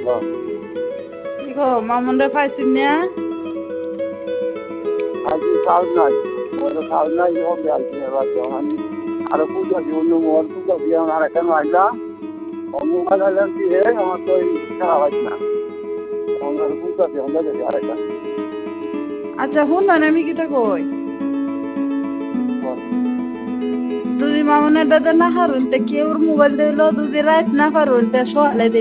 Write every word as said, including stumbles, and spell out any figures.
বাহ। কি গো মামুনরে পাইছিস না? আজকে কাজ নাই, ওর কাজ নাই যখন যাইছি এবার যখন আরো পূজা দিয়ে অন্য মোবাইল পূজা দিয়ে আমার আর এখানে আইলাম মোবাইল আইলাম দিয়ে আমার তো এই খারাপ হয় না আমার পূজা দিয়ে আমরা দেখি আর একটা আচ্ছা শুন না আমি কিটা কই দুদি মামুনের দাদা না হারুন তে কেউর মোবাইল দিল দুদি রাত না পারুন তে সকালে